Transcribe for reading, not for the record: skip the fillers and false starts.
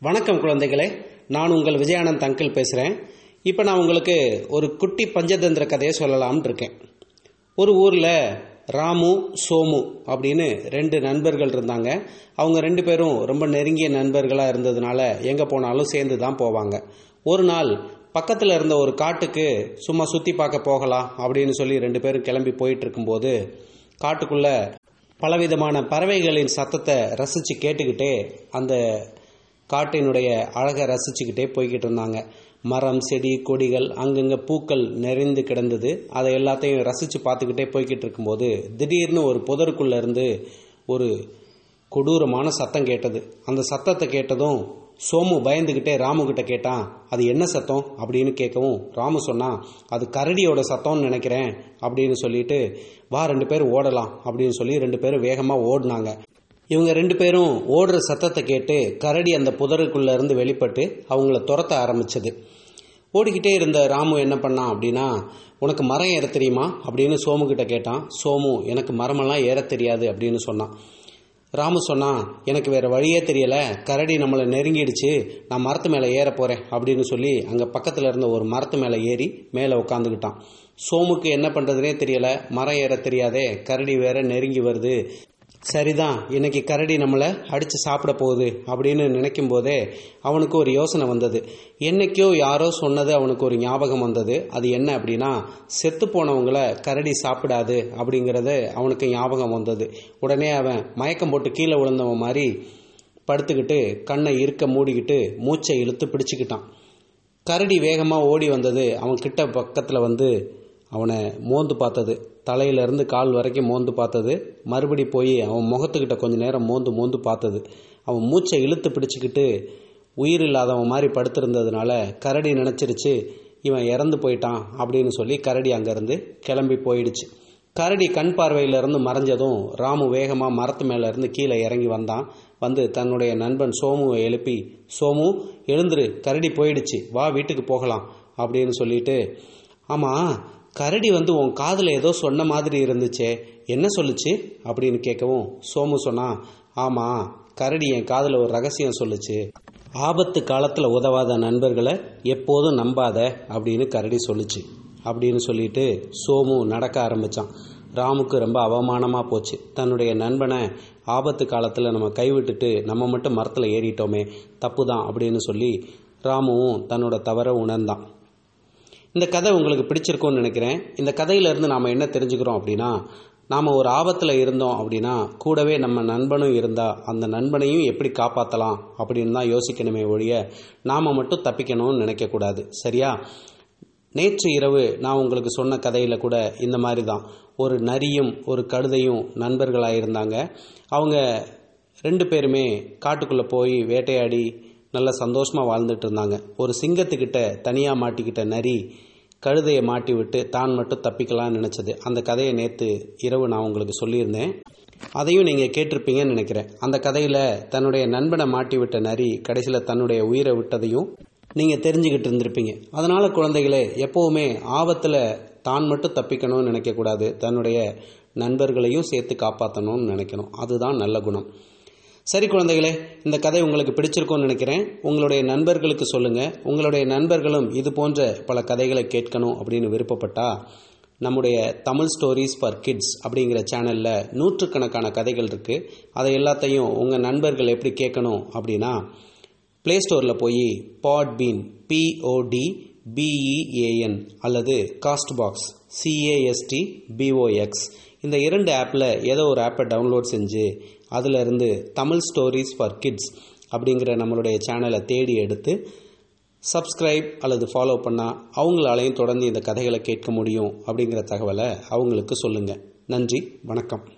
வணக்கம் குழந்தைகளே, நான் உங்கள் விஜயானந்த் அங்கிள் பேசுகிறேன். இப்போ நான் உங்களுக்கு ஒரு குட்டி பஞ்சதந்திர கதையை சொல்லலாம்னு இருக்கேன். ஒரு ஊரில் ராமு, சோமு அப்படின்னு ரெண்டு நண்பர்கள் இருந்தாங்க. அவங்க ரெண்டு பேரும் ரொம்ப நெருங்கிய நண்பர்களாக இருந்ததுனால எங்கே போனாலும் சேர்ந்து தான் போவாங்க. ஒரு நாள் பக்கத்தில் இருந்த ஒரு காட்டுக்கு சும்மா சுற்றி பார்க்க போகலாம் அப்படின்னு சொல்லி ரெண்டு பேரும் கிளம்பி போயிட்டு இருக்கும்போது காட்டுக்குள்ள பலவிதமான பறவைகளின் சத்தத்தை ரசித்து கேட்டுக்கிட்டே அந்த காட்டினுடைய அழகை ரசிச்சுக்கிட்டே போய்கிட்டு இருந்தாங்க. மரம், செடி, கொடிகள், அங்கங்கே பூக்கள் நிறைந்து கிடந்தது. அதை எல்லாத்தையும் ரசித்து பார்த்துக்கிட்டே போய்கிட்டு இருக்கும்போது திடீர்னு ஒரு புதருக்குள்ளே இருந்து ஒரு கொடூரமான சத்தம் கேட்டது. அந்த சத்தத்தை கேட்டதும் சோமு பயந்துக்கிட்டே ராமுகிட்ட கேட்டான், அது என்ன சத்தம் அப்படின்னு கேட்கவும் ராமு சொன்னான், அது கரடியோட சத்தம்னு நினைக்கிறேன் அப்படின்னு சொல்லிட்டு, வா ரெண்டு பேரும் ஓடலாம் அப்படின்னு சொல்லி ரெண்டு பேரும் வேகமாக ஓடினாங்க. இவங்க ரெண்டு பேரும் ஓடுற சத்தத்தை கேட்டு கரடி அந்த புதருக்குள்ள இருந்து வெளிப்பட்டு அவங்கள துரத்த ஆரம்பிச்சது. ஓடிக்கிட்டே இருந்த ராமு என்ன பண்ணான் அப்படின்னா, உனக்கு மரம் ஏற தெரியுமா அப்படின்னு சோமு கிட்ட கேட்டான். சோமு, எனக்கு மரமெல்லாம் ஏற தெரியாது அப்படின்னு சொன்னான். ராமு சொன்னான், எனக்கு வேற வழியே தெரியல, கரடி நம்மளை நெருங்கிடுச்சு, நான் மரத்து மேலே ஏற போறேன் அப்படின்னு சொல்லி அங்கே பக்கத்தில் இருந்த ஒரு மரத்து மேலே ஏறி மேலே உட்காந்துக்கிட்டான். சோமுக்கு என்ன பண்ணுறதுனே தெரியல, மரம் ஏற தெரியாதே, கரடி வேற நெருங்கி வருது, சரிதான் இன்னைக்கு கரடி நம்மளை அடித்து சாப்பிட போகுது அப்படின்னு நினைக்கும் போதே அவனுக்கு ஒரு யோசனை வந்தது. என்னைக்கோ யாரோ சொன்னது அவனுக்கு ஒரு ஞாபகம் வந்தது. அது என்ன அப்படின்னா, செத்து போனவங்கள கரடி சாப்பிடாது அப்படிங்கிறது அவனுக்கு ஞாபகம் வந்தது. உடனே அவன் மயக்கம் போட்டு கீழே விழுந்தவன் மாதிரி படுத்துக்கிட்டு கண்ணை இருக்க மூடிக்கிட்டு மூச்சை இழுத்து பிடிச்சிக்கிட்டான். கரடி வேகமாக ஓடி வந்தது. அவன் கிட்ட பக்கத்தில் வந்து அவனை மோந்து பார்த்தது. தலையிலேருந்து கால் வரைக்கும் மோந்து பார்த்தது. மறுபடி போய் அவன் முகத்துக்கிட்ட கொஞ்ச நேரம் மோந்து பார்த்தது. அவன் மூச்சை இழுத்து பிடிச்சிக்கிட்டு உயிர் இல்லாதவன் மாதிரி படுத்திருந்ததுனால கரடி நினச்சிருச்சு இவன் இறந்து போயிட்டான் அப்படின்னு சொல்லி கரடி அங்கேருந்து கிளம்பி போயிடுச்சு. கரடி கண் பார்வையிலிருந்து மறைஞ்சதும் ராமு வேகமாக மரத்து மேலேருந்து கீழே இறங்கி வந்தான். வந்து தன்னுடைய நண்பன் சோமுவை எழுப்பி, சோமு எழுந்துரு, கரடி போயிடுச்சு, வா வீட்டுக்கு போகலாம் அப்படின்னு சொல்லிட்டு, ஆமாம் கரடி வந்து உன் காதில் ஏதோ சொன்ன மாதிரி இருந்துச்சே, என்ன சொல்லுச்சு அப்படின்னு கேட்கவும் சோமு சொன்னான், ஆமாம் கரடி என் காதில் ஒரு ரகசியம் சொல்லுச்சு, ஆபத்து காலத்தில் உதவாத நண்பர்களை எப்போதும் நம்பாத அப்படின்னு கரடி சொல்லுச்சு அப்படின்னு சொல்லிட்டு சோமு நடக்க ஆரம்பித்தான். ராமுக்கு ரொம்ப அவமானமாக போச்சு. தன்னுடைய நண்பனை ஆபத்து காலத்தில் நம்ம கைவிட்டுட்டு நம்ம மட்டும் மரத்தில் ஏறிட்டோமே, தப்பு தான் அப்படின்னு சொல்லி ராமுவும் தன்னோட தவறை உணர்ந்தான். இந்த கதை உங்களுக்கு பிடிச்சிருக்கும்னு நினைக்கிறேன். இந்த கதையிலேருந்து நாம் என்ன தெரிஞ்சுக்கிறோம் அப்படின்னா, நாம் ஒரு ஆபத்தில் இருந்தோம் அப்படின்னா கூடவே நம்ம நண்பனும் இருந்தால் அந்த நண்பனையும் எப்படி காப்பாற்றலாம் அப்படின்னு தான் யோசிக்கணுமே ஒழிய நாம் மட்டும் தப்பிக்கணும்னு நினைக்கக்கூடாது. சரியா? நேற்று இரவு நான் உங்களுக்கு சொன்ன கதையில் கூட இந்த மாதிரி தான் ஒரு நரியும் ஒரு கழுதையும் நண்பர்களாக இருந்தாங்க. அவங்க ரெண்டு பேருமே காட்டுக்குள்ளே போய் வேட்டையாடி நல்ல சந்தோஷமாக வாழ்ந்துட்டு இருந்தாங்க. ஒரு சிங்கத்துக்கிட்ட தனியாக மாட்டிக்கிட்ட நரி கழுதையை மாட்டி விட்டு தான் மட்டும் தப்பிக்கலாம்னு நினச்சது. அந்த கதையை நேற்று இரவு நான் உங்களுக்கு சொல்லியிருந்தேன். அதையும் நீங்கள் கேட்டிருப்பீங்கன்னு நினைக்கிறேன். அந்த கதையில் தன்னுடைய நண்பனை மாட்டி விட்ட நரி கடைசியில் தன்னுடைய உயிரை விட்டதையும் நீங்கள் தெரிஞ்சுக்கிட்டு இருந்திருப்பீங்க. அதனால் குழந்தைகளே, எப்போவுமே ஆபத்தில் தான் மட்டும் தப்பிக்கணும்னு நினைக்கக்கூடாது, தன்னுடைய நண்பர்களையும் சேர்த்து காப்பாற்றணும்னு நினைக்கணும். அதுதான் நல்ல குணம். சரி குழந்தைகளே, இந்த கதை உங்களுக்கு பிடிச்சிருக்கும்னு நினைக்கிறேன். உங்களுடைய நண்பர்களுக்கு சொல்லுங்கள். உங்களுடைய நண்பர்களும் இது போன்ற பல கதைகளை கேட்கணும் அப்படின்னு விருப்பப்பட்டா நம்முடைய தமிழ் ஸ்டோரிஸ் ஃபார் கிட்ஸ் அப்படிங்கிற சேனலில் நூற்றுக்கணக்கான கதைகள் இருக்குது. அதை எல்லாத்தையும் உங்கள் நண்பர்கள் எப்படி கேட்கணும் அப்படின்னா, ப்ளே ஸ்டோரில் போய் பாட்பீன் PODBEAN அல்லது காஸ்ட்பாக்ஸ் CASTBOX இந்த இரண்டு ஆப்பில் ஏதோ ஒரு ஆப்பை டவுன்லோட் செஞ்சு அதில் இருந்து தமிழ் ஸ்டோரிஸ் ஃபார் கிட்ஸ் அப்படிங்கிற நம்மளுடைய சேனலை தேடி எடுத்து சப்ஸ்கிரைப் அல்லது ஃபாலோ பண்ணால் அவங்களாலையும் தொடர்ந்து இந்த கதைகளை கேட்க முடியும் அப்படிங்கிற தகவலை அவங்களுக்கு சொல்லுங்கள். நன்றி, வணக்கம்.